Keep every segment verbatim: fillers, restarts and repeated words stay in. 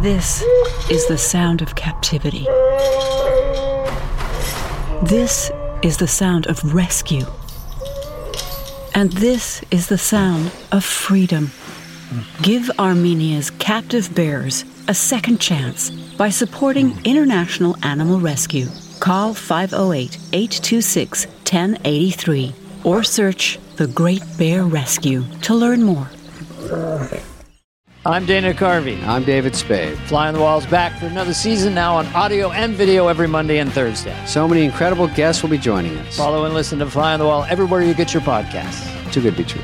This is the sound of captivity. This is the sound of rescue. And this is the sound of freedom. Give Armenia's captive bears a second chance by supporting International Animal Rescue. Call five oh eight, eight two six, one oh eight three or search The Great Bear Rescue to learn more. I'm Dana Carvey. I'm David Spade. Fly on the Wall's back for another season now on audio and video every Monday and Thursday. So many incredible guests will be joining us. Follow and listen to Fly on the Wall everywhere you get your podcasts. Too good to be true.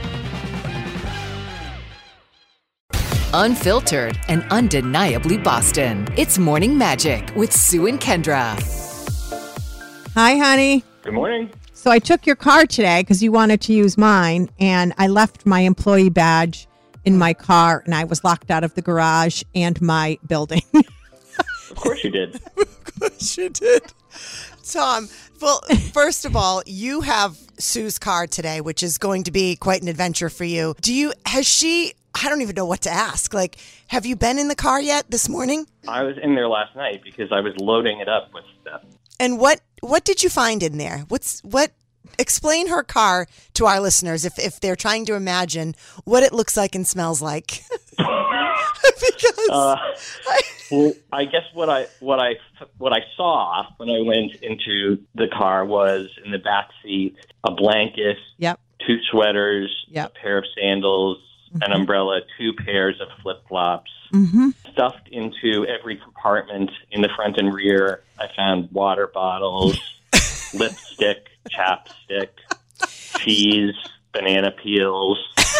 Unfiltered and undeniably Boston. It's Morning Magic with Sue and Kendra. Hi, honey. Good morning. So I took your car today because you wanted to use mine, and I left my employee badge in my car, and I was locked out of the garage and my building. Of course you did. Of course you did. Tom, well, first of all, you have Sue's car today, which is going to be quite an adventure for you. Do you, has she, I don't even know what to ask. Like, have you been in the car yet this morning? I was in there last night because I was loading it up with stuff. And what, what did you find in there? What's, what, explain her car to our listeners if, if they're trying to imagine what it looks like and smells like. Because uh, I, well, I guess what I what I what I saw when I went into the car was in the back seat a blanket, Yep. two sweaters, Yep. a pair of sandals, Mm-hmm. an umbrella, two pairs of flip flops. Mm-hmm. Stuffed into every compartment in the front and rear, I found water bottles, lipstick, chapstick, cheese, banana peels,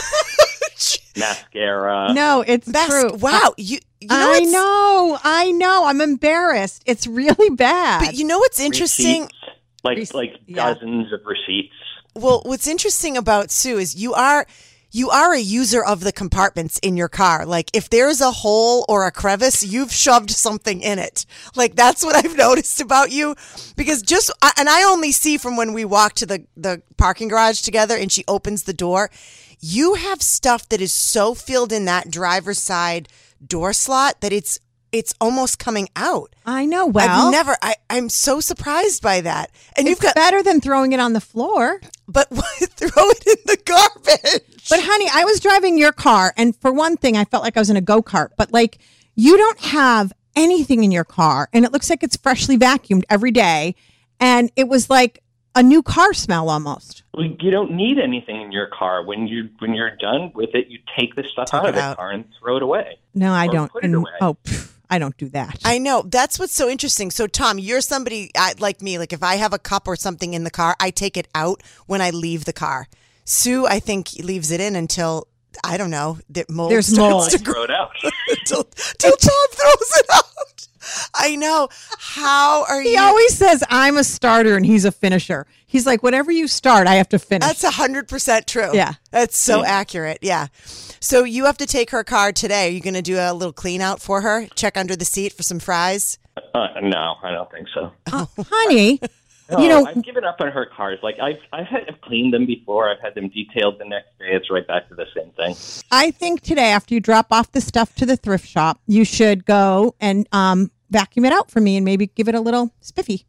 mascara. No, it's Best, true. wow, you, you know I what's- know, I know. I'm embarrassed. It's really bad. But you know what's interesting? Receipts, like Rece- like yeah. dozens of receipts. Well, what's interesting about Sue is you are you are a user of the compartments in your car. Like if there's a hole or a crevice, you've shoved something in it. Like that's what I've noticed about you. Because just and I only see from when we walk to the the parking garage together and she opens the door, you have stuff that is so filled in that driver's side door slot that it's it's almost coming out. I know. Well, I've never I I'm so surprised by that. And it's you've got better than throwing it on the floor. but throw it in the garbage. But honey, I was driving your car, and for one thing, I felt like I was in a go-kart. But like, you don't have anything in your car, and it looks like it's freshly vacuumed every day, and it was like a new car smell almost. Well, you don't need anything in your car. When you when you're done with it, you take the stuff Take out it of the out. car and throw it away. No, I Or don't. put it And- away. oh, pff, I don't do that. I know. That's what's so interesting. So, Tom, you're somebody uh, like me. Like, if I have a cup or something in the car, I take it out when I leave the car. Sue, I think, leaves it in until, I don't know, that mold There's starts mold. to Throw grow it out. until, until Tom throws it out. I know. How are He you? always says I'm a starter and he's a finisher. He's like, whatever you start, I have to finish. That's one hundred percent true. Yeah. That's so accurate. Yeah. So you have to take her car today. Are you going to do a little clean out for her? Check under the seat for some fries? Uh, no, I don't think so. Oh, honey, No, you know, I've given up on her cars. Like I've I've had I've cleaned them before. I've had them detailed the next day. It's right back to the same thing. I think today after you drop off the stuff to the thrift shop, you should go and um, vacuum it out for me and maybe give it a little spiffy.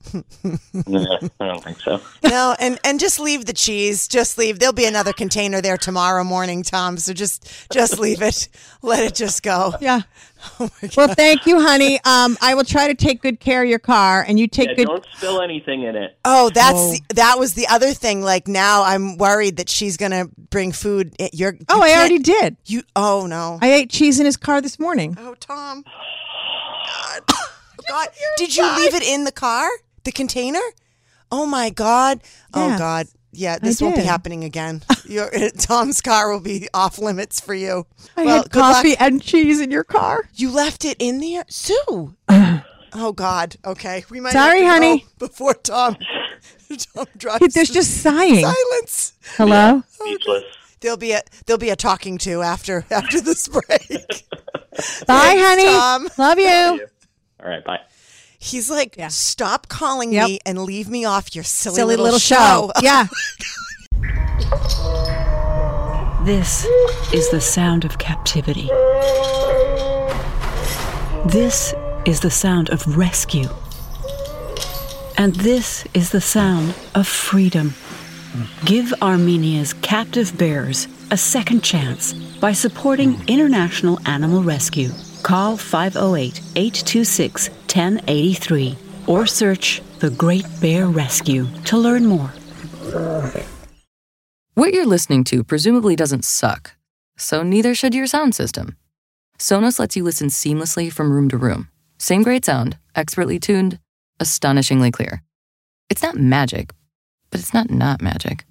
No, I don't think so. No, and, and just leave the cheese. Just leave. There'll be another container there tomorrow morning, Tom. So just just leave it. Let it just go. Yeah. Oh my God. Well, thank you, honey. Um, I will try to take good care of your car, and you take Yeah, good. don't spill anything in it. Oh, that's Oh. The, that was the other thing. Like now, I'm worried that she's gonna bring food. You're. You Oh, I can't- already did. You. Oh no. I ate cheese in his car this morning. Oh, Tom. God. God. Did you leave it in the car? The container? Oh my God. Oh Yes. God. Yeah, this won't be did. happening again. Your Tom's car will be off limits for you. I well, had good luck. coffee and cheese in your car. You left it in there, Sue. Oh God. Okay, we might. Sorry, have to go honey. before Tom. Tom drives. There's to just sighing. silence. Hello? Speechless. There'll be a there'll be a talking to after after this break. Bye, Thanks, honey. Tom. Love you. All right, bye. He's like, Yeah. stop calling Yep. me and leave me off your silly, Silly little, little show. show. Yeah. This is the sound of captivity. This is the sound of rescue. And this is the sound of freedom. Give Armenia's captive bears a second chance by supporting International Animal Rescue. Call five oh eight, eight two six, one oh eight three or search The Great Bear Rescue to learn more. What you're listening to presumably doesn't suck, so neither should your sound system. Sonos lets you listen seamlessly from room to room. Same great sound, expertly tuned, astonishingly clear. It's not magic, but it's not not magic.